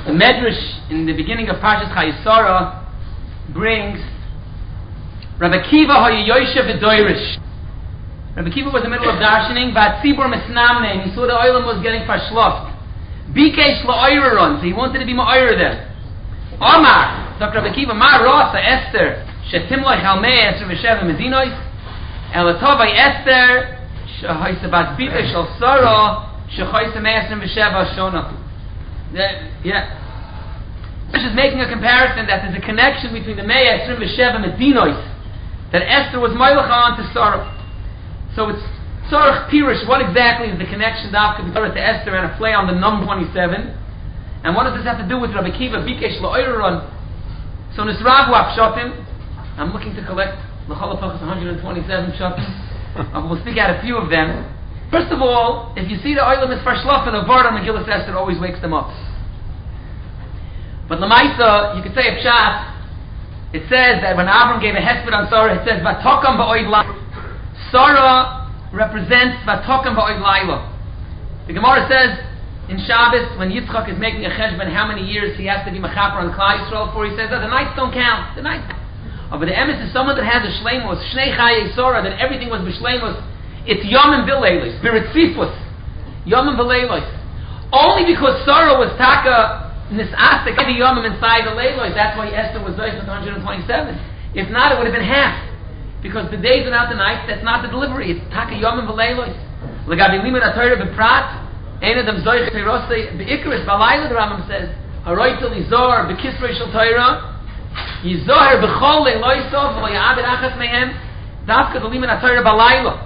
The Medrash in the beginning of Parshas Chayesara brings Rabbi Kiva Hayoyesha v'Doirish. Rabbi Kiva was in the middle of darshaning, Vatzibur Mesnamne, and he saw the oilam was getting verschloft. Bikesh la'oiraron, so he wanted to be ma'oir there. Omar, Dr. Rabbi Kiva, Ma Rasa Esther, Shetimloich Halmei Esther v'Sheva Medinois, Elatovai Esther, Shehoyse Bat Bita Shal Sara, Shehoyse Mei Esther v'Sheva Shona. Yeah. This is making a comparison that there's a connection between the Mei Esther v'Sheva Medinois, that Esther was Moilach on to Sarah. So it's Tzorach Pirush, what exactly is the connection to Esther and a play on the number 27? And what does this have to do with Rabbi Kiva, Bikesh La'oiraron? So Nisravu Pshatim, I'm looking to collect L'chol HaPachas 127 Pshatim. We'll speak out a few of them. First of all, if you see the Oilam is Farshlaf and a Vard on Megillas Esther always wakes them up. But Lamaisa, you could say a Pshat, it says that when Avram gave a hesped on Sarah, it says, Vatokam ba'oid la. Sarah represents Vatokam ba'oid laila. The Gemara says in Shabbos, when Yitzchak is making a cheshbon how many years he has to be mechaper on Klal Yisrael for, he says that the nights don't count. The nights. But the emes is someone that has a shleimus, shnei chayei Sarah, that everything was b'shleimus. It's yomim v'leilos, b'ritzifus, yomim v'leilos. Only because Sarah was taka nisasik the yomim inside the leilos, that's why Esther was zoyis with 127. If not, it would have been half. Because the days without the nights, that's not the delivery. It's taka yomim v'leilos. L'gabi limud ha-Torah b'prat, ein adam zoych teirosei b'ikris b'layla, the Rambam says, haroitel yizor b'kisrei shel Torah, yizor b'chol leiloisov v'lo ya'abed achas mehem, dafka the limud ha-Torah b'layla.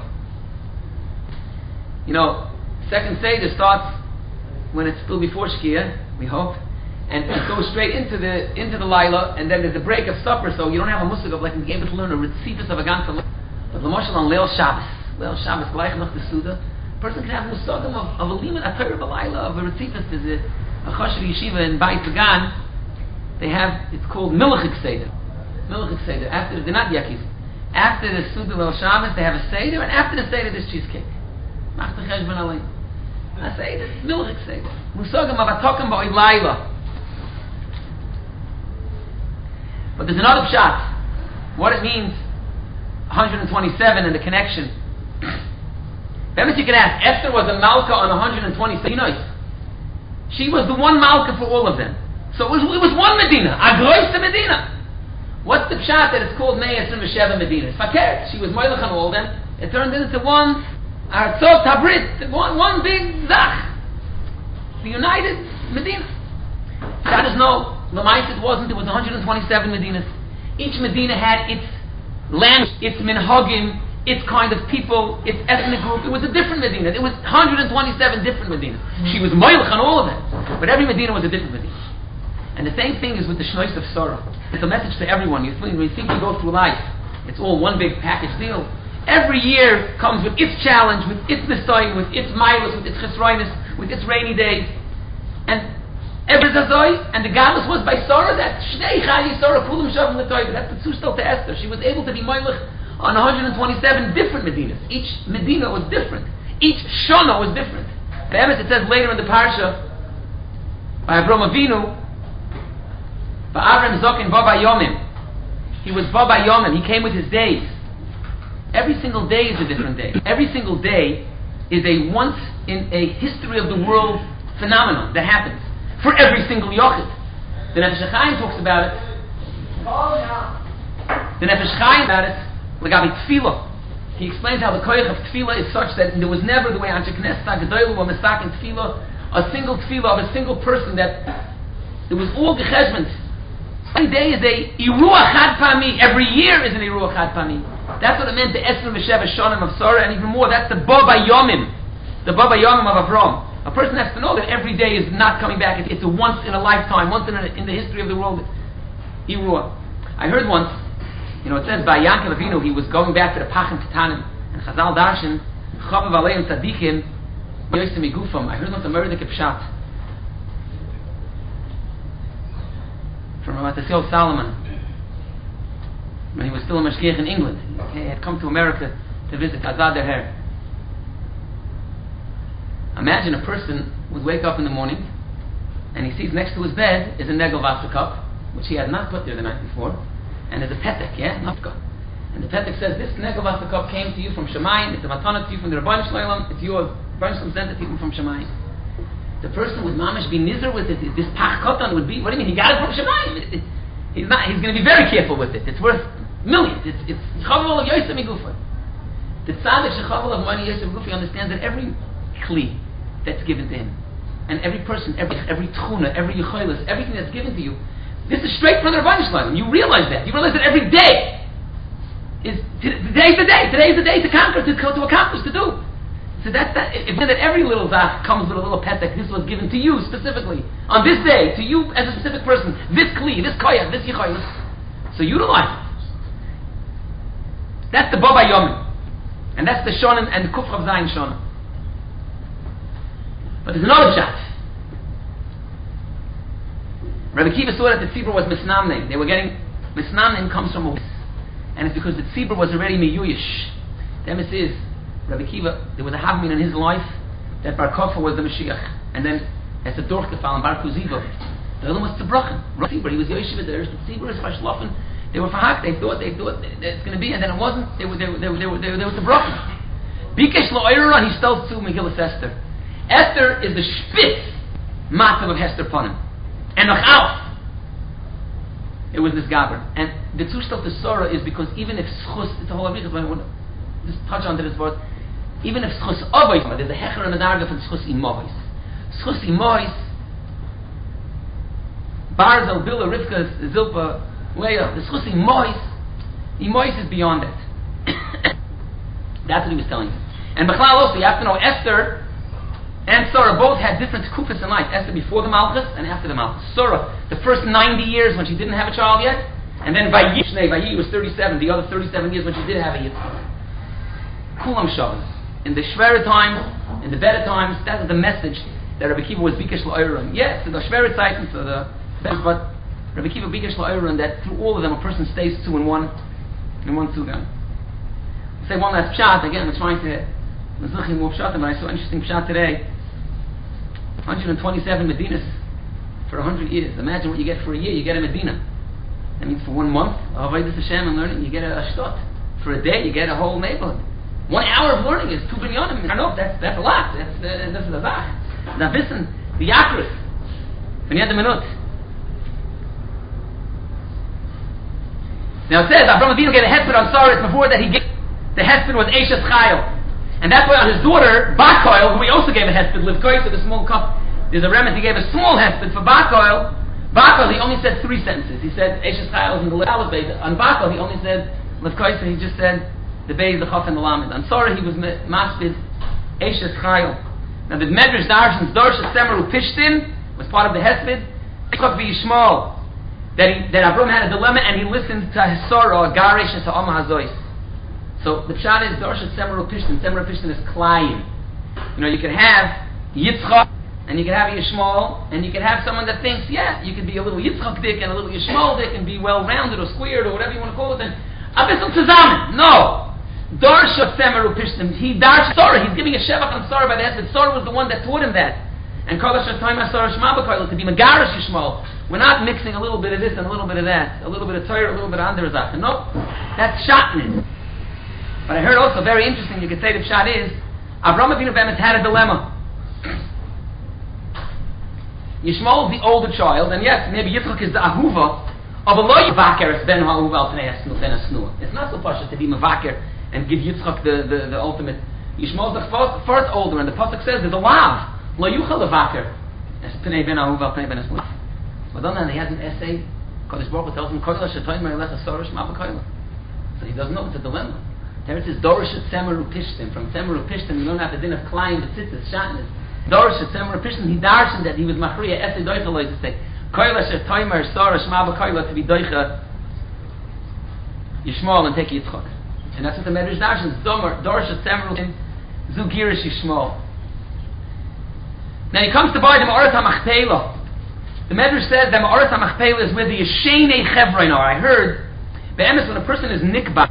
You know, second Seder starts when it's still before Shkia, we hope, and it goes straight into the Laila, and then there's a break of supper, so you don't have a musig of like being able to learn a ritzifus of a ganze. But l'moshel on Leil Shabbos, gleich noch the Suda, a person can have musagim of a limit, a Torah b'Laila, of a ritzifus. There's a choshev yeshiva in Beit Pagan. They have, it's called Milchik Seder. Milchik Seder. After, they're not yakis. After the Suda Leil Shabbos, they have a Seder, and after the Seder, there's cheesecake. Macht the cheshbon alein. I say this milchik seder. Musagim of atokim ba'oid laila. But there's another pshat. What it means, 127 and the connection. Then you can ask, Esther was a malka on 127. You know, she was the one malka for all of them. So it was one Medina, a große Medina. What's the pshat that it's called Mei Esrim V'Sheva Medina? It's fakert. She was moilach on all of them. It turned into one Artzot Habrit, one big zach. The united Medina. That is no, Lamais it wasn't, it was 127 Medinas. Each Medina had its language, its minhagim, its kind of people, its ethnic group. It was a different Medina. It was 127 different Medinas. She was moilach on all of them. But every Medina was a different Medina. And the same thing is with the Shnois of Sarah. It's a message to everyone. When you think you go through life, it's all one big package deal. Every year comes with its challenge, with its nisayin, with its milos, with its chesroinus, with its rainy days. And every zazoy, and the gadlus was by Sarah, that shnei chai Sarah kulam shavim l'toyv. That's the tzustel to Esther. She was able to be moilach on 127 different Medinas. Each Medina was different. Each shana was different. The emes, it says later in the parsha, by Avram Avinu, by Avram Zokin Baba Yomim. He was Baba Yomim. He came with his days. Every single day is a different day. Every single day is a once in a history of the world phenomenon that happens for every single yochid. The Nefesh HaChaim talks about it. The Nefesh HaChaim about it, L'gabi Tefillah. He explains how the koyach of Tefillah is such that there was never the way Anshe Knesset HaGadolim or Mesak in Tefillah, a single Tefillah of a single person that it was all gecheshment. Every day is a Iruah Chad Pami. Every year is an Iruah Chad Pami. That's what it meant, the Esrim V'Sheva Shonim of Sarah, and even more, that's the Baba Yomim. The Baba Yomim of Avram. A person has to know that every day is not coming back. It's a once in a lifetime, once in the history of the world. Iruah. I heard once, it says by Yankov Avinu, he was going back to the Pachim Titanim, and Chazal Darshan, Chavav Aleim Tzadikim, Yosim Igufam. I heard once a Murder Kipshat from Matasio Solomon, when he was still a mashgiach in England. He had come to America to visit Azad Her. Imagine a person would wake up in the morning and he sees next to his bed is a negel water cup, which he had not put there the night before, and there's a petek, nafka. And the petek says, this negel water cup came to you from Shemayim, it's a matana to you from the Rabban Shloim, it's yours. Rabban Shloim sent it to you from Shemayim. The person would mamish be nizar with it. This pach katan would be, what do you mean? He got it from Shemayim. He's going to be very careful with it. It's worth millions. It's chaval of Yosef Migufa. The tzaddik shechaval of money Yosef Migufa understands that every kli that's given to him, and every person, every tchuna, every yicholos, everything that's given to you, this is straight from the Rabban Shloim. You realize that. You realize that every day today's the day. Today is the day to conquer, to accomplish, to do. So that's that. If that every little zach comes with a little petek, this was given to you specifically on this day, to you as a specific person. This kli, this koyach, this yicholos. So utilize it. That's the Baba Yomin, and that's the Shonim and Kuf Chav Zayin Shonim. But there's another shot. Rabbi Kiva saw that the tzibur was misnamnein. They were getting misnamnein comes from a and it's because the tzibur was already miyuyish. The emes is Rabbi Kiva, there was a havmin in his life that Bar Kofa was the Mashiach, and then as a Dorchgefallen, Bar Kuziva, the other was Tzibrochen. Tzibur, he was Yoshiva there. The Tzibur is Vashlofen. They were Fahak. They thought it's going to be, and then it wasn't. They were Tzibrochen. Bikesh Lo'ira, he stole to Megillah Esther. Esther is the spitz matzav of Hester Panim, and the Chalf. It was this Gaber, and the Tzushtov to Sora is because even if Schus, it's a whole Avichas, but I want to just touch on to this word. Even if Schus Avos, there's a Hecher and a Darga from Schus Imois. Schus Imois, Barzel, Billa, Rivka, Zilpa, Leah, the Schus Imois is beyond that. That's what he was telling you. And Bechlal also, you have to know, Esther and Sarah both had different kufas in life. Esther before the Malchus and after the Malchus. Sarah, the first 90 years when she didn't have a child yet, and then Vayi was 37, the other 37 years when she did have a Yitzchak. Kulam Shabbos. In the Shvera times, in the better times, that is the message that Rabbi Kiva was Bikesh La'oram. Yes, to the Shvera Zeiten, to the but Rabbi Kiva Bikesh La'oram, that through all of them a person stays two in one Sugan. I'll say one last pshat. Again, I'm trying to Mazuchim more pshat, but I saw an interesting pshat today. 127 Medinas for 100 years. Imagine what you get for a year. You get a Medina. That means for 1 month, Avodas Hashem and learning, you get a shtot. For a day, you get a whole neighborhood. 1 hour of learning is 2 binyanim. I know that's a lot. That's the zach. Now listen, the Yakris, when you had the minut. Now it says Avraham Avinu gave a hesped on Sarah before that he gave the hesped was Eishes Chayil, and that's why on his daughter Bakoil, who he also gave a hesped, Livkois with a small cup. There's a remnant. He gave a small hesped for Bakoil. Bakoil he only said 3 sentences. He said Eishes Chayil in the Aleph Beis. On Bakoil he only said Livkois, and he just said the Beis, the Chaf, and the Lamed. On Sarah he was maspid Eishes Chayil. Now the Medrash Darshan's Dorsha Semeru Pishtin was part of the hesped. Yitzchak v'Yishmael. That Avram had a dilemma and he listened to his sorrow, Garish and to Amma Hazois. So the pshat is Dorsha Semeru Pishtin. Semeru Pishtin is Klayim. You can have Yitzchak and you can have Yishmael, and you can have someone that thinks, yeah, you can be a little Yitzchak dik and a little Yishmael dik and be well rounded or squared or whatever you want to call it. And Abisam Tzazamen. No. Dorsha Semeru Pishtin. He darsha Sarah. He's giving a shevach on Sarah by that. But Sarah was the one that taught him that. And Kolash Shatayma Sarah Shema B'Koil to be Megarish Yishmael. We're not mixing a little bit of this and a little bit of that, a little bit of Torah, a little bit of Ander Zach. No, that's Shatnez. But I heard also very interesting. You could say the pshat is Avraham Avinu Bemis had a dilemma. Yishmael is the older child, and yes, maybe Yitzchak is the ahuva of a lo yivaker es ben ha'ahuva al pnei ben hasnua. It's not so pasha to be mevaker and give Yitzchak the ultimate. Yishmael is the first older, and the pasuk says there's a lav lo yuchal levaker es pnei ben ha'ahuva al pnei ben hasua. But then he has an essay. Kodesh Baruch Hu tells him Kodesh Shatoyim Lecha Sorosh Ma'Bakoyla. So he doesn't know it's a dilemma. There it says Dorish Tzemeru Pishtim. From Tzemeru Pishtim, you don't have the din of Klayim, the Tzitzis, Shatnez. Dorish Tzemeru Pishtim. He darshan that he was Machriya essay Doicha Loy to say Kodesh Shatoyim Sorosh Ma'Bakoyla to be Doicha Yishmael and take Yitzchak. And that's what the Medrash darshan is. Dorish Tzemeru Zugirish Yishmael. Now he comes to buy the Ma'arat HaMachpelah. The Medrash says that Ma'arat HaMachpelah is where the Yeshenei Chevron are. I heard, be'emes, when a person is nikba,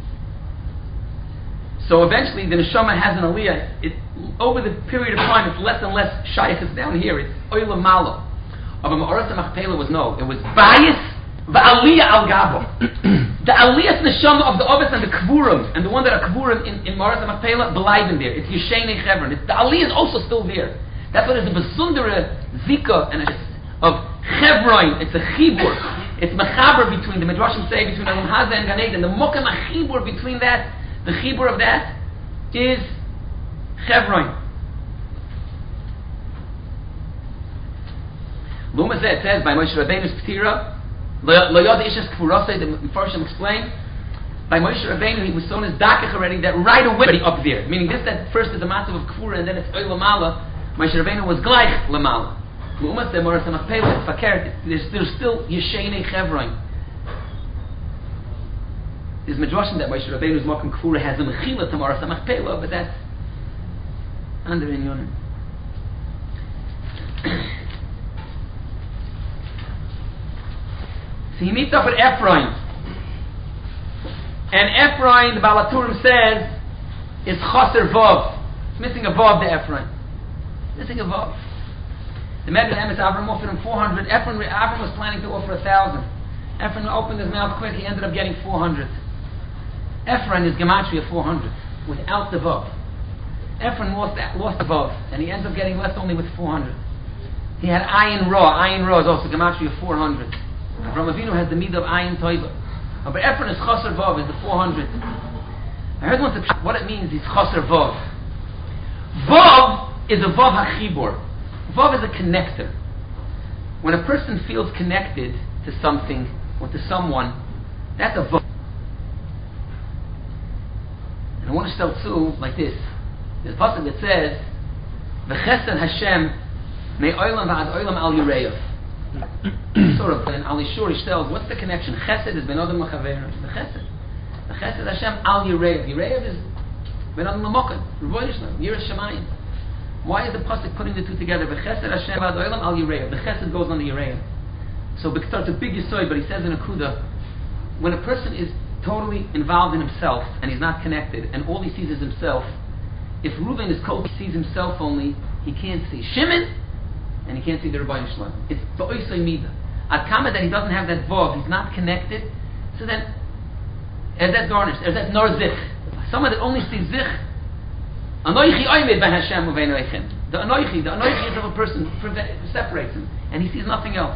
so eventually the neshama has an aliyah. Over the period of time, it's less and less shaykhs down here. It's oilam malo. of a Ma'aras HaMachpelah was no. It was bias va'aliyah al gabo. The aliyah neshama of the Ovis and the Kvurim, and the one that are Kvurim in Ma'aras HaMachpelah, believe in there. It's Yeshenei Chevron. The aliyah is also still there. That's why there's a besundere zika and of Chevron. It's a chibur. It's mechaber between the Midrashim say between Alam Haza and Gan Eden. The mokam chibur between that, the chibur of that is Chevron. Luma says by Moshe Rabbeinu's Ptira, Lo Yod Ishas Kfurasei, the Mepharshim explain, by Moshe Rabbeinu he was so in his dakach already that right away already up there. Meaning this that first is a massive of Kfura and then it's Oy Lamala. Moshe Rabbeinu was gleich Lamala. Luma said Ma'aras HaMachpelah, Fakert, there's still Yeshenei Chevron. There's Midrashim that Moshe Rabbeinu's Mokum Kfura has a Mechila to Ma'aras HaMachpelah, but that's under Inyonim. So he meets up with Ephraim. And Ephraim, the Baal HaTurim says, is Chaser Vav. It's missing a Vav to Ephraim. Missing a Vav. The Medrash Emes Avram offered him 400. Avram was planning to offer 1,000. Ephraim opened his mouth quick, he ended up getting 400. Ephraim is Gematria 400, without the Vav. Ephraim lost the Vav, and he ends up getting left only with 400. He had Ayin Ra. Ayin Ra is also Gematria 400. Avram Avinu has the midah of Ayin Toiba. But Ephraim is Chaser Vav, is the 400. I heard once what it means is Chaser Vav. Vav is a Vav HaChibur. Vav is a connector. When a person feels connected to something or to someone, that's a Vav. And I want to tell too like this. There's a passage that says, V'chesed Hashem me'olam v'ad olam al yireyav. Sort of, and Ali Shurish tells, what's the connection? Chesed is ben Adam l'chaver. The Chesed. The Chesed Hashem al Yirev. Yirev is ben Adam l'mokan. Revoy Yishlaim. Yiras Shemayim. Why is the pasuk putting the two together? The Chesed Hashem ad olam al Yirev. The Chesed goes on the Yirev. So it's a big yisoy, but he says in a kuda, when a person is totally involved in himself and he's not connected, and all he sees is himself, if Reuven is cold, he sees himself only, he can't see Shimon, and he can't see the Rebbeinu Shalom. It's ba'oisay midah. At kama that he doesn't have that vav, he's not connected. So then, as that garnish, as that nor zich, someone that only sees zich, anoichi oimed ben Hashem uvein oichem. The anoichi is of a person separates him, and he sees nothing else.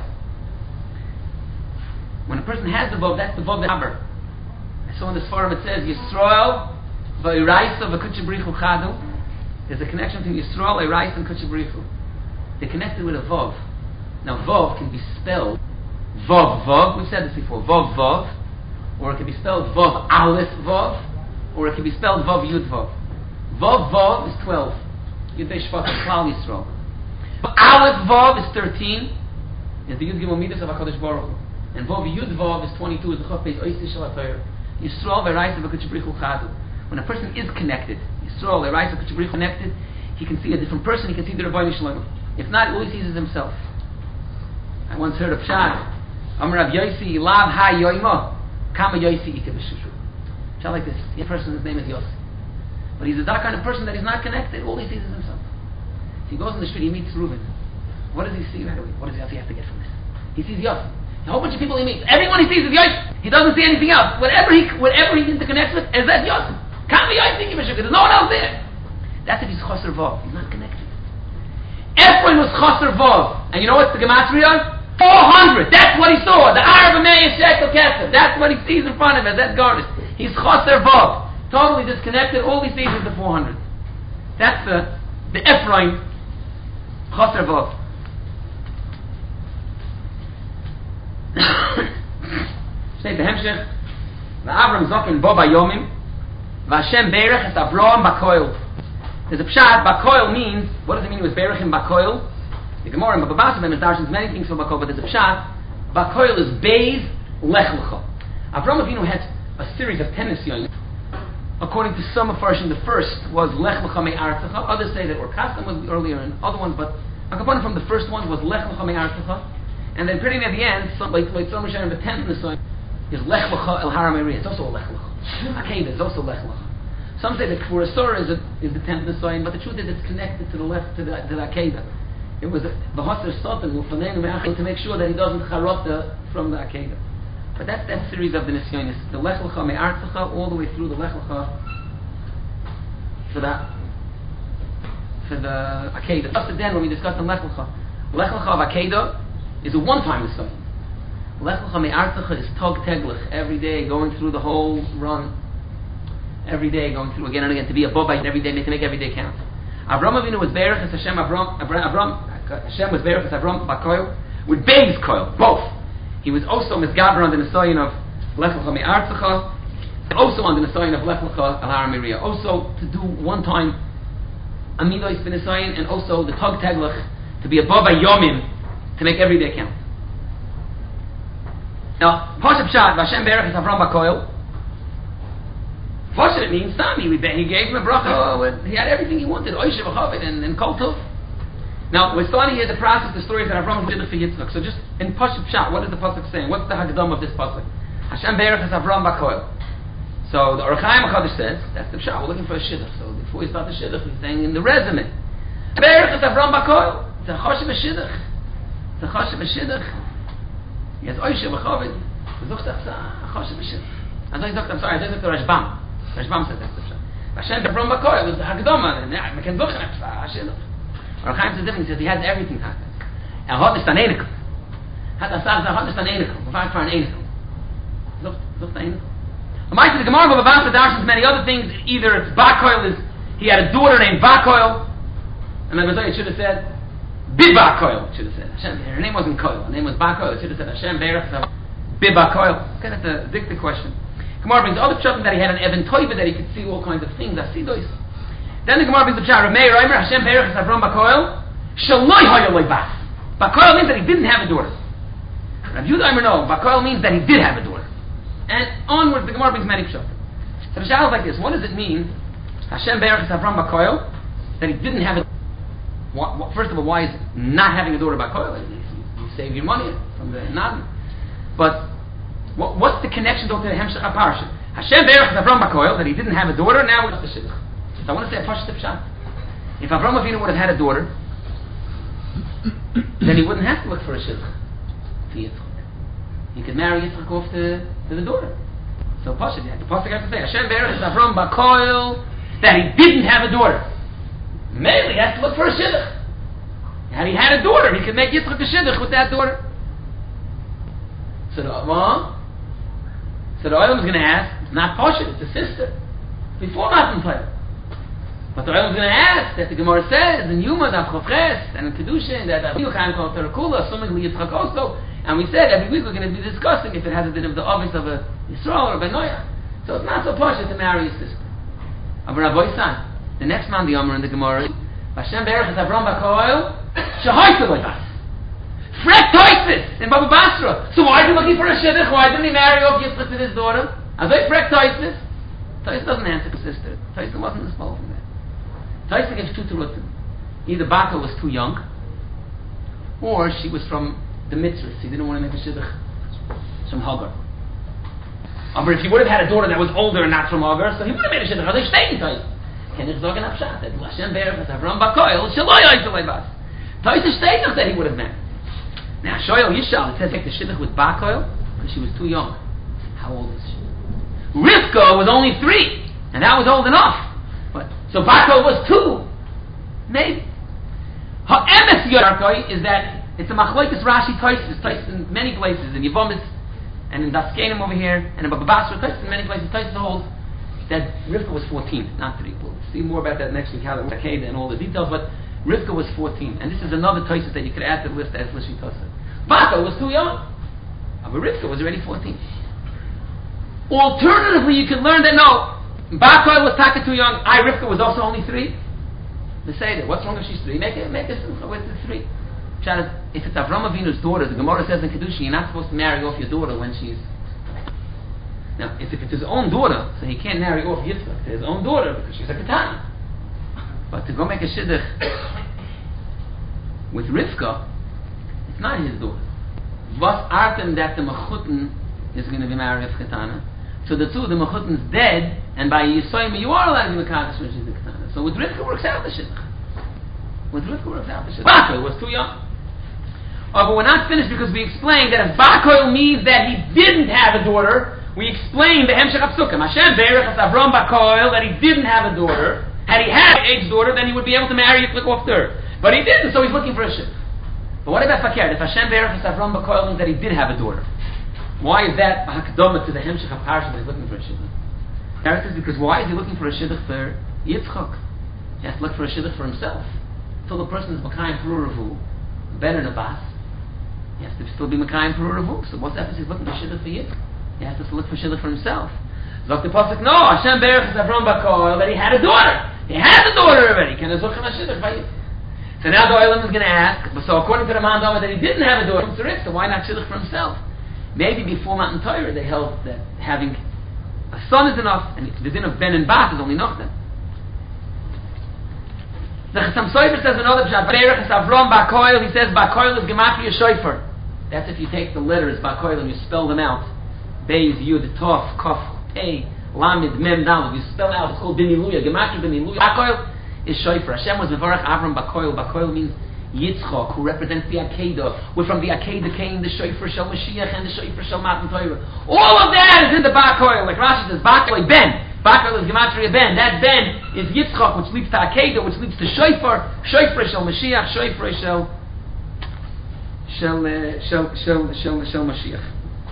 When a person has the vav, that's the vav haber. I saw in this forum it says Yisrael v'iraisa v'kutchabrichu chadu. There's a connection between Yisrael, Iraisa, and kutchabrichu. They're connected with a Vav. Now, Vav can be spelled Vav Vav, we've said this before, Vav Vav, or it can be spelled Vav Aleph Vav, or it can be spelled Vav Yud Vav. Vav Vav is 12. Yud Shvat is Klal Yisrael. Aleph Vav is 13, is the Yud Gimel Midas of HaKadosh Baruch Hu. And Vav Yud Vav is 22, is the Chav Beis Oisei Shel HaTorah. Yisrael v'Eraisa v'Kutchabrichu Chadu. When a person is connected, Yisrael v'Eraisa v'Kutchabrichu connected, he can see a different person, he can see the Rebbeinu Shalom. If not, all he sees is himself. I once heard of Pshat. Amar Rav Yosi, Lav Ha Yoima, Kama Yosi Ike B'Shushu. Pshat like this. The person, his name is Yosi. But he's a that kind of person that he's not connected. All he sees is himself. So he goes in the street, he meets Reuven. What does he see right away? What does he have to get from this? He sees Yosi. A whole bunch of people he meets. Everyone he sees is Yosi. He doesn't see anything else. Whatever he interconnects with is that Yosi. Kama Yosi Ike B'Shushu. There's no one else there. That's if he's Chaser Vav. He's not connected. Ephraim was Chaser Vav. And you know what's the Gematria? 400. That's what he saw. The Arab Ameya Shekel Kesef. That's what he sees in front of him. That's garnished. He's Chaser Vav. Totally disconnected. All he sees is the 400. That's the Ephraim Chaser Vav. Steht the Hemshech. Avram Zokin Bo Bayomim. Vashem Berech es Avraham Bakoil. There's a pshat, Bakoil means, what does it mean with Berechim Bakoil? The Gemara in Bababasa mentions many things for Bakoil, but there's a pshat, Bakoil is Beis Lech Lecha. Avram Avinu had a series of 10 nisyonim. According to some Mepharshim, the first was Lech Lecha Me'artzecha. Others say that Orkastam was earlier and other ones, but a component from the first one was Lech Lecha Me'artzecha. And then pretty near the end, like some Rishonim, the 10th nisyon is Lech Lecha El Har HaMeiri. It's also a Lech Lecha. Akedah is also Lech Lecha. Some say that Kfur Asura is the 10th Nisayin, but the truth is it's connected to the left, to the Akedah. it was the Hosser Sotan to make sure that he doesn't charota from the Akedah. But that's that series of the Nisyonis. The Lech Lecha Me'artzecha, all the way through the Lech Lecha for the Akedah. Just then when we discussed the Lech Lecha of Akedah is a one-time Nisyon. Lech Lecha Me'artzecha is Tog Teglech, every day going through the whole run. Every day going through again and again to be above by every day, to make every day count. Avram Avinu was Berach as Hashem Hashem was Berach as Avram Bakoil with Beis Koil, both. He was also Mizgaber on the Nisayin of Lech Lecha Me'artzecha, and also on the Nisayin of Lech Lecha Al Har Miriah. Also to do one time Amidois bin Nisayin, and also the Tog Teglech to be above by Yomim to make every day count. Now, Pashup Pshat, Hashem Berach as Avram Bakoil. Pashup, it means Sami. He gave him a bracha. He had everything he wanted. Oishev Achavit and Kol Tov. Now, we're starting here the process, the stories that Avram did for Yitzchak. So just in Pashup Pshat, what is the pasuk saying? What's the Hagdam of this pasuk? Hashem Berach as Avram Bakoil. So the Orach Chaim HaKadosh says, that's the Pshat, we're looking for a Shidduch. So before we start the Shidduch, he's saying in the resume, Berach as Avram Bakoil. It's a Choshev Shidduch. It's a Choshev Shidduch. Yes, Oishev Achavit. Choshev Shidduch. I'm sorry, I don't the Rashbam. Rashbam said that's the Pshat. Hashem Avram Bakoil was the Hagdama. We can look at Shidduch. Orach Chaim says different. He says he has everything happens. And Hod is Tanenikum. Had Asar Hod is Tanenikum. We're for an Enikum. Look the Enikum. The Gemara of Avasa Darshans many other things. Either it's Bakoil is he had a daughter named Bakoil, and then it should have said Bib Bakoil. It should have said Hashem. Her name wasn't Koil. Her name was Bakoil. It should have said Hashem Berach Bib Bakoil. Okay, that's a dicta question. Gemara brings other pshatim that he had an Evan Toiva that he could see all kinds of things. Asidois. Then the Gemara brings the pshat Ramei Reimer Hashem Berach Avram Bakoil Shaloi Hoyoloi Bas. Bakoil means that he didn't have a daughter. Rav Yehuda Eimer no. Bakoil means that he did have a daughter. And onwards, the Gemara brings many pshatim. So the pshat is like this: what does it mean, Hashem Berach Avram Bakoil, that he didn't have a? First of all, why is not having a daughter Bakoil? You save your money from the Navi. But what's the connection to the Hemshech HaParsha? Hashem Berach Avram Bakoil, that he didn't have a daughter. Now what's the shidduch? So I want to say a Pashut Pshat. If Avram Avinu would have had a daughter, then he wouldn't have to look for a shidduch for Yitzchak. He could marry Yitzchak off to the daughter. So Pashut, the Pasuk has to say Hashem Berach Avram Bakoil, that he didn't have a daughter. Maybe he has to look for a shidduch. Had he had a daughter, he could make Yitzchak a shidduch with that daughter. So the Olam is going to ask, it's not Pashut, it's a sister. Before Matan Torah. But the Olam is going to ask that the Gemara says in Yuma, Daf Chofches, and in Kedushin, that Avinu Chaim called Terakula, assuming Yitzchak also. And we said every week we're going to be discussing if it has a bit of the office of a Yisrael or Ben Noach. So it's not so Pashut to marry a sister. Of Rabbi San. The next man, the Omer in the Gemara, Hashem Berach is Avram Bakoil, Shahoyta Loivas. Fret Toisis in Baba Basra. So why is he looking for a shidduch? Why didn't he marry off Yitzchak to his daughter? As I Fret Toisis. Toisis doesn't answer the sister. Toisis wasn't involved in that. Toisis gives two terutim. Either Baka was too young, or she was from the mitzvahs. He didn't want to make a shidduch from Hagar. But if he would have had a daughter that was older and not from Hagar, so he would have made a shidduch. As I stayed in Toisis. Can you talk in Apshat that Hashem Berach is Avram Bakoil Shaloi Hoyoloi Bas. Toisis Shteitach that he would have married. Now Shoyal Yishal, it says like the shidduch with Bakoil because she was too young. How old is she? Rivka was only 3, and that was old enough. But so Bakoil was 2, maybe. Ha'emes Yorkoi is that it's a Machloikis Rashi Toisis in many places in Yevomis and in Daskenim over here and in Baba Basra Toisis in many places. Toisis holds that Rivka was 14, not 3. We'll see more about that next week, how it was and all the details, but Rivka was 14. And this is another Toisis that you could add to the list as Lishi Tosa. Baka was too young. But Rivka was already 14. Alternatively, you could learn that no, Baka was Taka too young. Rivka was also only 3. They say that. What's wrong if she's 3? Make it with the 3. If it's Avram Avinu's daughter, the Gemara says in Kedushin, you're not supposed to marry off your daughter when she's... Now, if it's his own daughter, so he can't marry off Yitzchak to his own daughter because she's a Ketana. But to go make a shidduch with Rivka, it's not his daughter. Was artem that the Mechutin is going to be married with Ketana. So the Mechutin's dead, and by Yisoyim you are allowed to be Mekadosh when she's a Ketana. So with Rivka works out the shidduch. With Rivka works out. Bakoil was too young. Oh, but we're not finished because we explained that if Bakoil means that he didn't have a daughter, we explained the Hemshech HaPsukim. Hashem Berech as Avram Bakoil that he didn't have a daughter. Had he had an age daughter, then he would be able to marry Yitzchak off the earth. But he didn't, so he's looking for a shidduch. But what about Fakir? If Hashem Berech as Avram Bakoil means that he did have a daughter, why is that a hakdama to the Hemshech HaParsha that he's looking for a shidduch? Gareth says because why is he looking for a shidduch for Yitzchak? He has to look for a shidduch for himself. Until the person is Makayim Peruravu, Ben and Abbas, he has to still be Makayim Peruravu. So what's that? He's looking for shidduch for Yitzchak. He has to look for shidduch for himself. Zok the Pasuk, no, Hashem Berech is Avram Bakoil that he had a daughter. He has a daughter already. Can I zoch him a shidduch by Yitzchak? So now the Olam is going to ask, so according to the Man Dama that he didn't have a daughter, so why not shidduch for himself? Maybe before Matan Torah they held that having a son is enough, and the din of Ben and Bat is only nothing. The Chassam Sofer says another pshat. Berech is Avram Bakoil. He says Bakoil is Gematria Shofar. That's if you take the letters Bakoil and you spell them out. Beis Yud Tov Kof Pei Lamed Mem Daled. You spell out. It's called Beniluya. Gematria Beniluya. Bakoil is Shofar. Hashem was Mevarach Avram Bakoil. Bakoil means Yitzchak, who represents the Akedah. Where from the Akedah came the Shofar Shel Mashiach and the Shofar Shel Matan Torah. All of that is in the Bakoil. Like Rashi says, Bakoil Ben. Bakoil is Gematria Ben. That Ben is Yitzchak, which leads to Akedah, which leads to Shofar. Shofar Shel Mashiach. Shofar Shel Mashiach.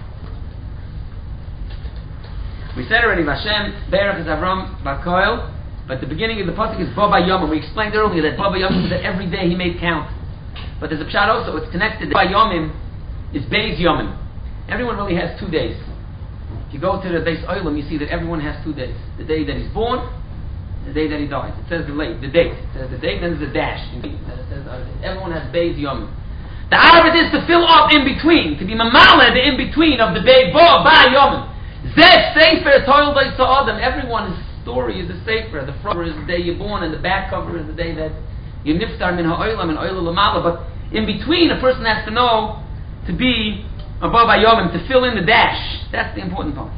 We said already, Hashem Berech is Avram Bakoil. But the beginning of the pasuk is Baba Yomim. We explained earlier that Baba Yomim is that every day he made count. But there's a pshat also, it's connected. Baba Yomim is Beis Yomim. Everyone really has 2 days. If you go to the Beis Olam, you see that everyone has 2 days. The day that he's born, the day that he dies. It says the date. It says the date, then there's the dash. It says everyone has Beis Yomim. The Arabit is to fill up in between, to be mamala the in between of the day Baba Yomim. Zeh Sefer Toil Beis Adam. Everyone's story is the Sefer. The front cover is the day you're born, and the back cover is the day that you niftar min ha'olam and oil lamala. But in between, a person has to know to be above Ayomim, to fill in the dash. That's the important part.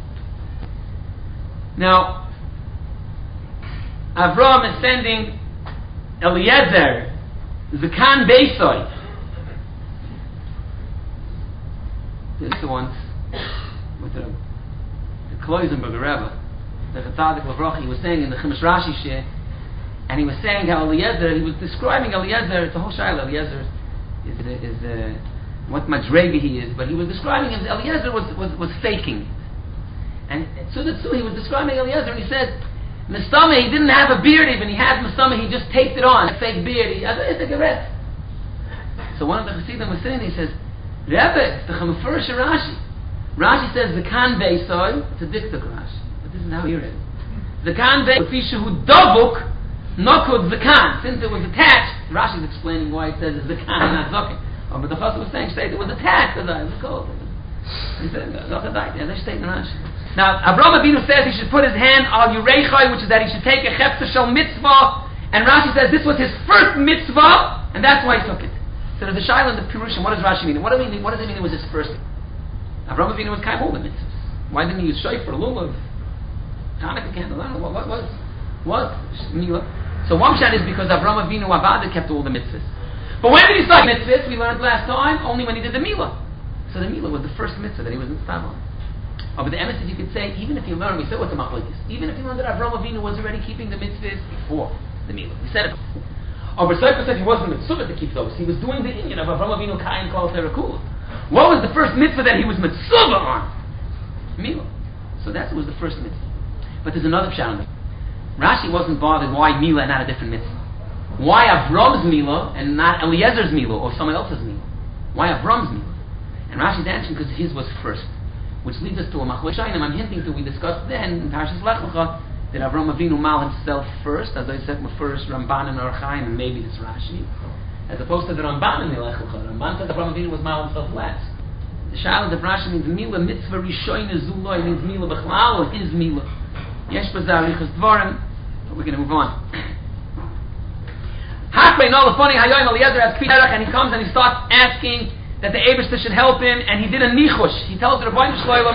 Now, Avram is sending Eliezer, Zakan Beisoy. This is once with the Kloisenberger Rebbe. The Chatzadik Lavrochi, he was saying in the Chumash Rashi Sheh, and he was saying how Eliezer, he was describing Eliezer, it's a whole shayla, Eliezer is what Madregi he is, but he was describing him, Eliezer was faking. And so he was describing Eliezer, and he said, Mistama, he didn't have a beard even, he had Mistama, he just taped it on, a fake beard, it's a gereth. So one of the Chassidim was saying, he says, Rebbe, it's the Chamafurish Rashi. Rashi says, the Kan Beisoy, it's a diktuk Rashi. This is how you read it. Zakan Be'Fishahu Davuk Nokud Zakan. Since it was attached, Rashi is explaining why it says Zakan, not Zokin. Oh, but the Chassid was saying it was attached to that. It was cold. He said, Zokadai. Yeah, they state in Rashi. Now, Avraham Avinu says he should put his hand on Yurechai, which is that he should take a Chepsa Shel Mitzvah. And Rashi says this was his first mitzvah, and that's why he took it. So there's a Shaila in the Pirushim. What does Rashi mean? What does it mean it was his first? Avraham Avinu was kind of all the mitzvahs. Why didn't he use Shofar, Lulav? Hanukkah candles, I don't know what Mila. So one shot is because Avraham Avinu Avada kept all the mitzvahs. But when did he start mitzvahs? We learned last time, only when he did the Mila. So the Mila was the first mitzvah that he was mitzvah on. Oh, but the emes is you could say, even if you learn, we said what the machlokes, even if you learned that Avraham Avinu was already keeping the mitzvahs before the Mila. We said it. Oh, but Sefer said he wasn't mitzvah to keep those. He was doing the inyan of Avraham Avinu Kain Kol Terakul. What was the first mitzvah that he was mitzvah on? Mila. So that was the first mitzvah. But there's another pshat. Rashi wasn't bothered why Mila and not a different mitzvah. Why Avram's Mila and not Eliezer's Mila or someone else's Mila? Why Avram's Mila? And Rashi's answering because his was first. Which leads us to a machlokes shayim. I'm hinting to, we discussed then in Parshas Lech Lecha, that Avram Avinu mal himself first, as I said, first Ramban and Or Chaim, and maybe this Rashi, as opposed to the Ramban in the Lech Lecha. Ramban said Avram Avinu was mal himself last. The Shaila of Rashi means Mila mitzvah rishoyne zuloi, means Mila b'chlal, or his Mila. Yesh b'zarichas dvarim. But we're going to move on. Halfway, no, the funny Hayoim Eliezer has kviderach, and he comes and he starts asking that the Eibishter should help him, and he did a nichush. He tells the Rebbeinu Shloim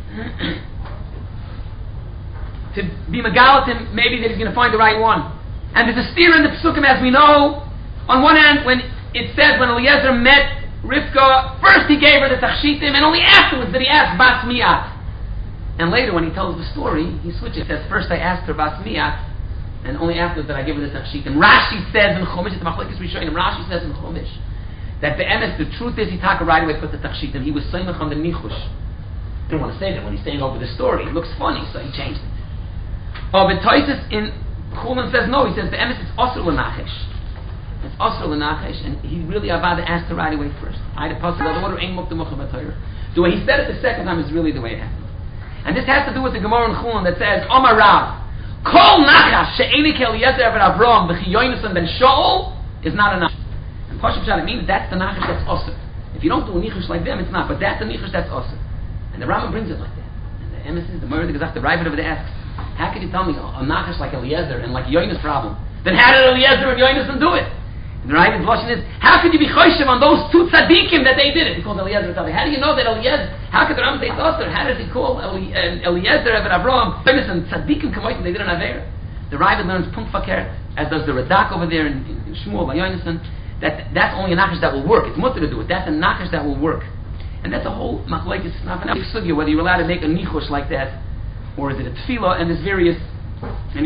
to be megalit him, maybe that he's going to find the right one. And there's a steer in the Pesukim, as we know. On one hand, when it says when Eliezer met Rivka, first he gave her the tachshitim, and only afterwards did he ask bas mi'at. And later, when he tells the story, he switches. He says, first I asked her bas mi'at, and only afterwards did I give her the tachshitim. Rashi says in Chumash, it's Machlekes Rishonim, Rashi says in Chumash, that the truth is he took right away put the tachshitim. He was soymech on the nichush. Didn't want to say that when he's saying over the story. It looks funny, so he changed it. But Toises in Chulin says no. He says the emes is osur l'nachesh. It's osur l'nachesh, and he really Avada asked her right away first. I had a puzzle. The order ain't mukta mucha b'toyer. The way he said it the second time is really the way it happened. And this has to do with the Gemara in Chulin that says Omar Rav Kol nachash she'enik Eliezer ben Avram v'chiyoynusan ben Shaul is not a nachash. And Pashut Pshat, it means that's the nachash that's osur. If you don't do a nichush like them, it's not. But that's the nichush that's osur. And the Rambam brings it like that. And the emes, the Murder Gezach, the Ravid over there asks, how can you tell me a nachash like Eliezer and like Yoinus problem? Then how did Eliezer and Yoinus do it? And the Ravid's blushing is, how could you be choishev on those two tzaddikim that they did it? He calls Eliezer tzaddik. How do you know that Eliezer? How could the Rambam say Tosser? How does he call Eliezer and Avraham? Yoinus and tzaddikim kamoitim, they did an aver. The Ravid learns punt fakir, as does the Radak over there in Shmuel by Yoinus, that's only a nachash that will work. It's mutter to do it. That's a nachash that will work. And that's a whole machlekes sugya, whether you're allowed to make a nichush like that, or is it a tefillah, and there's various. Now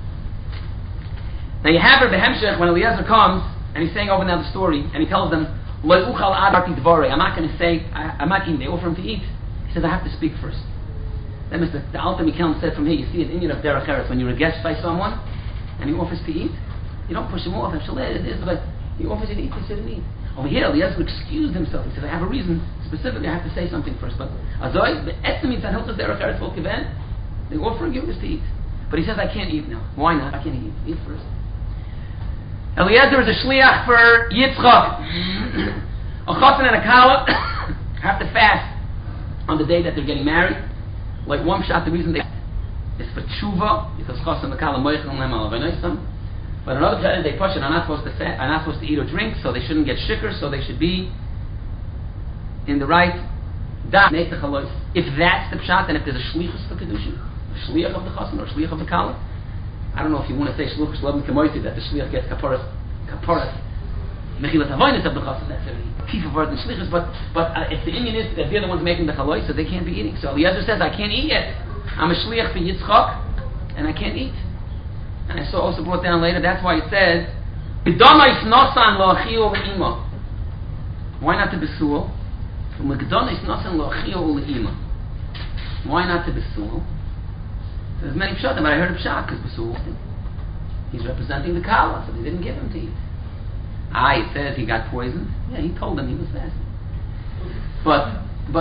you have her behemshech when Eliezer comes, and he's saying over now the story, and he tells them, I'm not going to say, I'm not eating, they offer him to eat. He says, I have to speak first. Then the Alter Mikel said from here, you see an Indian of Derech Eretz, when you're a guest by someone, and he offers to eat, you don't push him off, but he offers you to eat, he said, eat. Over here, Eliezer excused himself. He said, I have a reason. Specifically, I have to say something first. But Azoi, the estimate that helps us there, they're offering you this to eat. But he says, I can't eat now. Why not? I can't eat. Eat first. Eliezer is a shliach for Yitzchak. A chassan and a kala have to fast on the day that they're getting married. Like one shot, the reason they is for tshuva, because chassan and a kala moichel and lemal avanoisam. But another pshat is they push it. Are not supposed to eat or drink, so they shouldn't get shikr. So they should be in the right da. If that's the pshat, and if there's a shlichus for kedushin, a shliach of the chassan or a shliach of the kala, I don't know if you want to say shlichus lovim kemoiti that the shliach gets kaparas mechilas havoinus of the chassan. That's a key of word in shlichus. But if the Indian is that they're the ones making the chaloi, so they can't be eating. So Eliezer says, I can't eat yet. I'm a shliach for Yitzchak, and I can't eat. And I saw also brought down later, that's why it says, why not to besul? Why not to besul? So there's many pshat, but I heard of pshat, because besul, he's representing the kala, so they didn't give him to eat. It says he got poisoned. Yeah, he told them he was fasting. But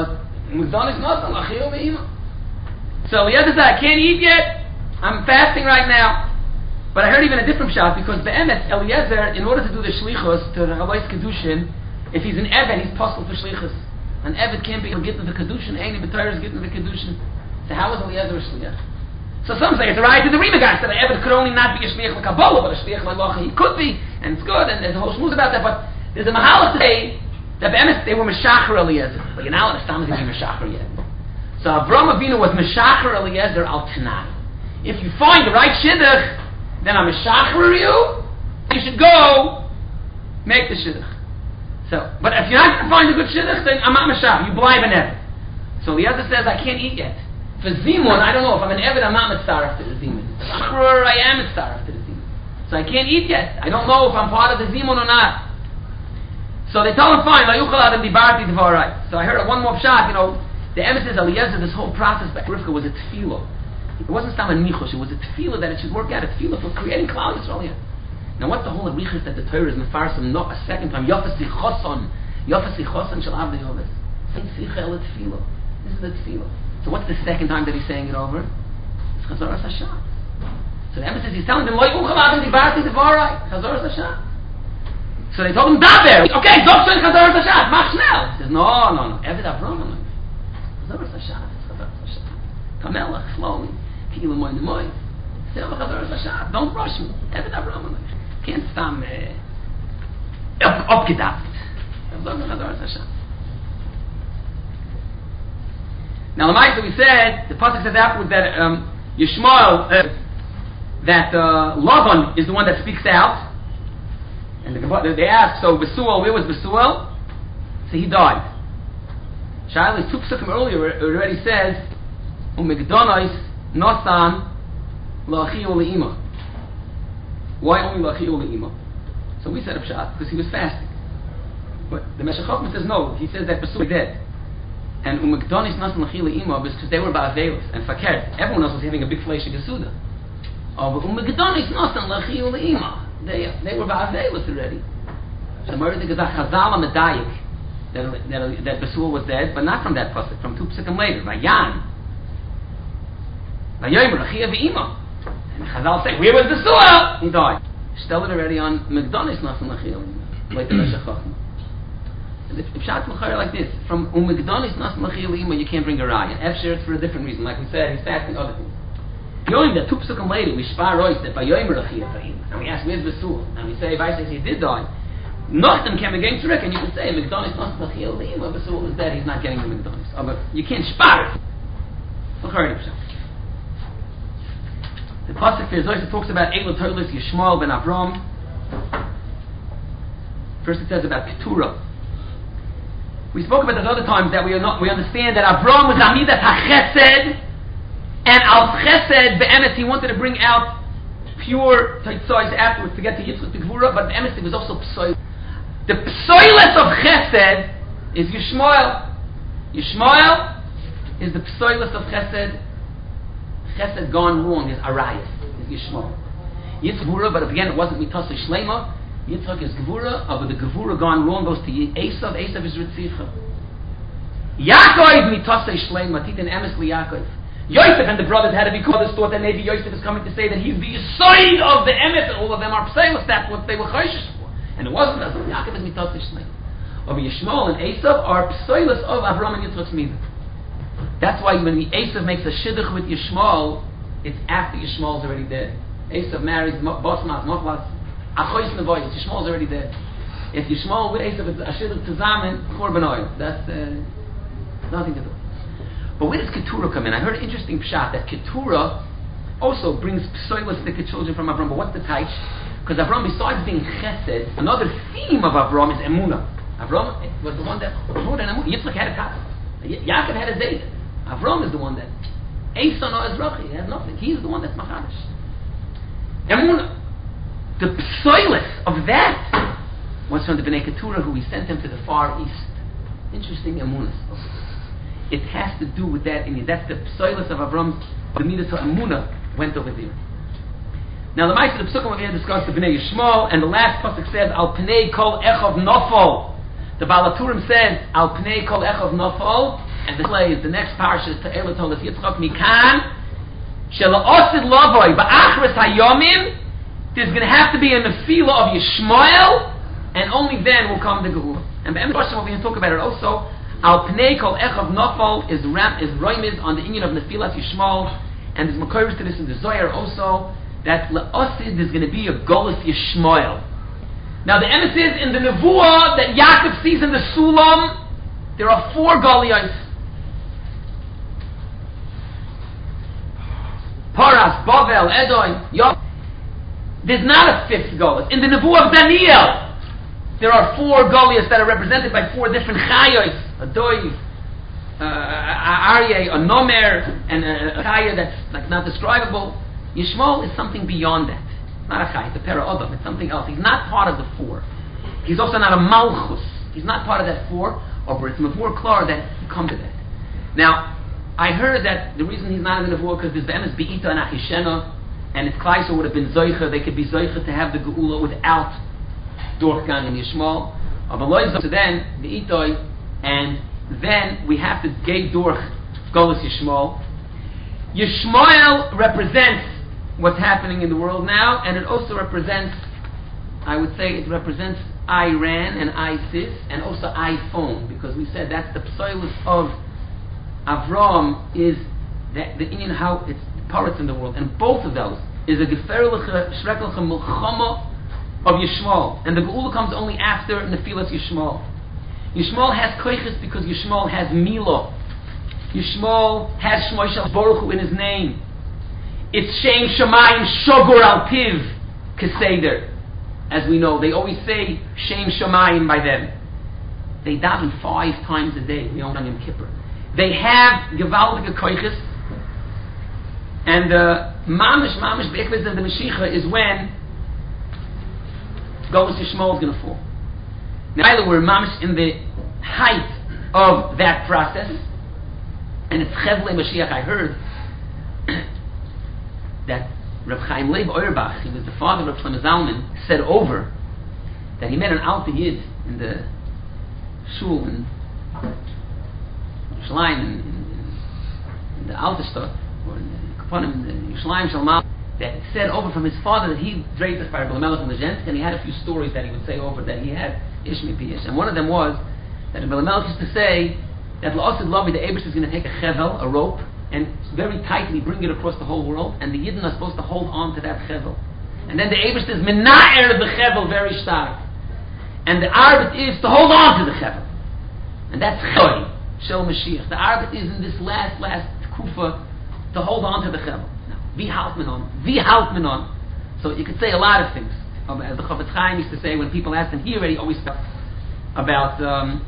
so Eliezer said, I can't eat yet, I'm fasting right now. But I heard even a different shot, because be'emes, Eliezer, in order to do the shlichus, to the Chavais Kedushin, if he's an Eved, he's possible for shlichus. An Eved can't be getting the Kedushin, any B'Torah is getting the Kedushin. So how is Eliezer a shliach? So some say it's a right to the Rimagas, that an Eved could only not be a shliach like Kabbalah, but a shliach like Locha, he could be, and it's good, and there's a whole shmuz about that, but there's a mahalach to say that be'emes, they were Meshacher Eliezer. But you're not understanding to be Meshacher yet. So Avraham Avinu was Meshacher Eliezer al Tanai. If you find the right shidduch, then I'm a shachar you. You should go make the shidduch. So, but if you're not going to find a good shidduch, then I'm not a shachar. You blind an eved. So the other says I can't eat yet. For zimun, I don't know if I'm an eved. I'm not mitzaref to the zimun. Shachar, I am mitzaref to the zimun. So I can't eat yet. I don't know if I'm part of the zimun or not. So they tell him fine. So I heard one more pshat. The emes says Eliezer. This whole process by Rivka was a tefillah. It wasn't some nichush, it was a tefillah that it should work out, a tefillah for creating Klal Yisrael. Now what's the whole arichas that the Torah is mefarsim not a second time? Yafasi choson shall have the yovis. This is the tefillah. So what's the second time that he's saying it over? It's Chazaras Hashem. So the emphasis he's telling them, Lo yuchal adam dibarti devarai, Chazaras Hashem. So they told him, Daber! Okay, Zog Shen Chazaras Hashem, mach schnell! He says, no, Eved Avram, Chazaras Hashem, it's Chazaras Hashem. Kamelach, slowly. Don't rush me. Can't stop upgedacht. Now, the Ma'aseh we said, the pasuk says afterwards that Yishmael, that Lavan is the one that speaks out. And they ask, so Besuel, where was Besuel? So he died. Shailis two psukim earlier already says, Umigdonos nosan la'achi u'le'ima. Why only la'achi u'le'ima? So we said Pshat because he was fasting. But the Meshech Chochmah says no. He says that Besuel is dead. And Umigdonos nosan la'achi u'le'ima because they were ba'avelos. And Fakir, everyone else was having a big flesh of Gesuda. Oh, but Umigdonos nosan la'achi u'le'ima. They were ba'avelos already. So Murray the Chazal on the Dayik that Besuel was dead, but not from that pasuk, from two psukim later. Vayan, Vayomer Achia v'Ima, and Chazal say, where was Besuel? He died. Still it already on Megdonis Nasan Achia v'Ima, like the Meshech Chochmah. If Pshat L'chayr like this, from Megdonis Nasan Achia v'Ima, you can't bring a raya. Efsher, it's for a different reason. Like we said, he's fasting other things. Yoim, that two psukim later, we spar rois that Vayomer Achia v'Ima, and we ask, where's Besuel? And we say, if I say he did die. Nothing came against Rick, and you can say McDonald's not the heel. Besuel is dead. He's not getting the McDonald's. Oh, but you can't spar it. The pasuk for Zohar talks about Eilu Toilus Yishmael ben Avram. First, it says about Keturah. We spoke about that other times that we understand that Avram was Amidat HaChesed, and Al Chesed be'emes he wanted to bring out pure taitzais afterwards to get to Yitzchak to Gvura, but be'emes it was also psoil. The psoilis of Chesed is Yishmael. Yishmael is the psoilis of Chesed. Chesed gone wrong is Arayas, is Yishmael. Yitzchak Gvura, but again it wasn't Mitosei Shlema. Yitzchak is Gvura, but the Gvura gone wrong goes to Esav. Esav is Ritzicha. Yaakov Mitosei Shlema, Titan Emes li Yaakov. Yosef and the brothers had to be called. Thought that maybe Yosef is coming to say that he's the side of the Emes, and all of them are psoilis. That's what they were chayshish. And it wasn't as Yaakov is Mitosei Shlema. Over Yishmael and Esav are psoilis of Avram and Yitzchak's midah. That's why when the Esav makes a shidduch with Yishmael, it's after Yishmael's already dead. Esav marries Bosmas, Moklas, Achois Nevoyis. Yishmael's already dead. If Yishmael with Esav is a shidduch zusammen, Korban oil. That's nothing to do. But where does Keturah come in? I heard an interesting pshat that Keturah also brings psoilistic children from Avram. But what's the taich? Because Avram, besides being chesed, another theme of Avram is emunah. Avram was the one that more than emunah. Yitzchak had a kaf. Yaakov had a zayt. Avram is the one that Eson or Ezrachi has nothing. He's the one that's machadish. Emunah. The psoilis of that was from the Bnei Keturah, who we sent him to the Far East. Interesting emunah. It has to do with that. That's the psoilis of Avram. The midah to emunah went over there. Now the Ma'aser the Psukim over here discuss the Bnei Yishmael, and the last pasuk says Al Pnei Kol Echov Nofol. The Baal HaTurim says Al Pnei Kol Echov Nofol, and the play is the next parsha to Eilu Toilus Yitzchak Mikan Shela Osid Lavoi Ba'achris Hayomim. There's going to have to be a nefila of Yishmael, and only then will come the Geula. And the question we're going to talk about it also. Al Pnei Kol Echov Nofol is Roimiz on the inyan of Nefilas Yishmael, and there's Makoros to this in the Zohar also. That La'osid is going to be a Golus Yishmael. Now the emes is in the Nevuah that Yaakov sees in the Sulam, there are 4 Goliyos. Paras, Bavel, Edom, Yom. There's not a 5th Golus. In the Nevuah of Daniel, there are 4 Goliyos that are represented by 4 different Chayos. A Doiv, Aryeh, a Nomer, and a Chaya that's like not describable. Yishmael is something beyond that. It's not a Chai, it's a Pera Odom, it's something else. He's not part of the 4. He's also not a Malchus. He's not part of that 4, or it's Mavur Klar that he comes to that. Now, I heard that the reason he's not in the Nevuah because there's Be'emes Be'ita and Achishena, and if Klaiso would have been Zoicha, they could be Zoicha to have the Geula without Dorchgan and Yishmael. So then, the Itoi, and then we have to gave Dorch Golus Yishmael. Yishmael represents what's happening in the world now, and it also represents, I would say it represents Iran and ISIS, and also iPhone, because we said that's the psoilis of Avram, is the Indian, how it's parrots in the world, and both of those is a geferliche shrekelche milchama of Yishmael, and the Geula comes only after Nefilas Yishmael. Yishmael has koiches because Yishmael has Milo. Yishmael has Shmoy Shel Baruch Hu in his name. It's Shem Shemayim Shogor Al Piv Keseder. As we know, they always say Shem Shemayim by them. They daven 5 times a day. We own on Yom Kippur. They have gewaltige koiches, and mamish be'ikvitz of the Mashiach is when Golus Yishmael is going to fall. Now, either we're mamish in the height of that process, and it's Chevle Mashiach. I heard that Reb Chaim Leib Auerbach, he was the father of Shlomo Zalman, said over that he met an Alta Yid in the shul in Yerushalayim, in the Alta Stadt, or in the Kaponim, in the Yerushalayim Shalmal, that said over from his father that he draped us by Rebbe Melech and the Gent, and he had a few stories that he would say over that he had Ishmi Piyish. And one of them was that Rebbe Melech used to say that La'asid Lavi, the Eibush is going to take a chevel, a rope, and very tightly bring it across the whole world, and the Yidden are supposed to hold on to that chevel. And then the Eibush is mena'er the chevel very stark. And the arbit is to hold on to the chevel. And that's choy, shel Mashiach. The arbit is in this last kufa to hold on to the chevel. Wie halt men on. So you could say a lot of things. As the Chofetz Chaim used to say when people asked him, he already always talked about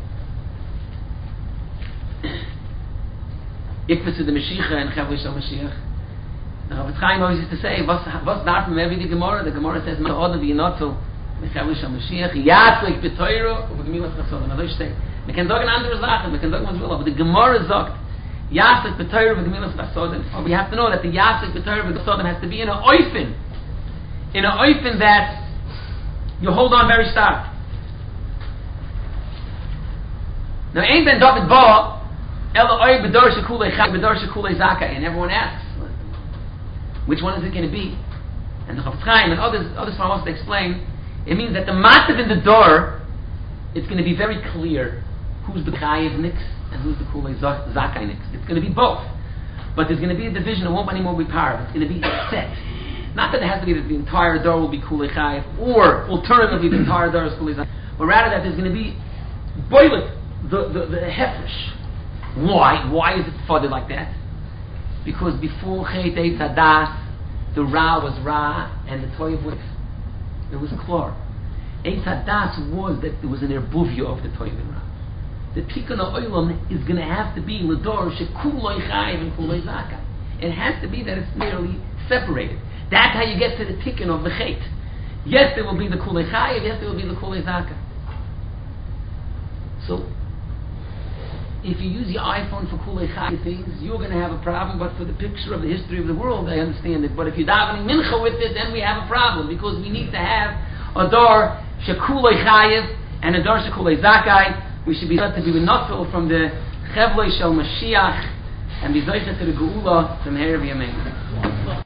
Ikvus the Mashiach and Chavli Shel Mashiach. The Chofetz Chaim always used to say, was darf man every the Gemara? The Gemara says, "Man odem v'yinotzel Chavli Shel Mashiach yatzlik b'toiro u'b'gemilas chasodim." Also, ich say, we can talk an andere Sachen, we can talk what we will, but the Gemara sagt, Yasik b'Torah v'gemilas chasodim. But we have to know that the Yasik b'Torah v'gemilas chasodim has to be in an oifen that you hold on very stark. Now, Ein Ben David Ba Ela Oy B'Dor Shekulei Chai B'Dor Shekulei Zakai, and everyone asks, which one is it going to be? And the Chofetz Chaim and others from us explain, it means that the massive in the door, it's going to be very clear who's the Chayiv Nix and who's the Kulei Zakai Nix. It's going to be both. But there's going to be a division, it won't anymore be power. It's going to be set. Not that it has to be that the entire door will be Kulei Chayiv, or alternatively the entire door is Kulei Zakai, but rather that there's going to be boilet, the hefresh. Why is it further like that? Because before Chet Eitz Hadas, the Ra was Ra and the Toiv was, it was Klor. Eitz Hadas was that there was an erbuvia of the Toiv and Ra. The Tikkun Ha'olam is going to have to be L'dor Shekuloi Chayiv and Kuloi Zakai. It has to be that it's nearly separated. That's how you get to the Tikkun of the Chet. Yes, there will be the Kuloi Chayiv, yes, there will be the Kuloi Zakai. So, if you use your iPhone for Kulei Chayiv things, you're going to have a problem, but for the picture of the history of the world, I understand it. But if you're davening mincha with it, then we have a problem, because we need to have a door shekulei Chayiv and a door shekulei Zakai. We should be to be notful from the Chevlei Shel Mashiach and be zoichet to the Geula from Herav Yamein.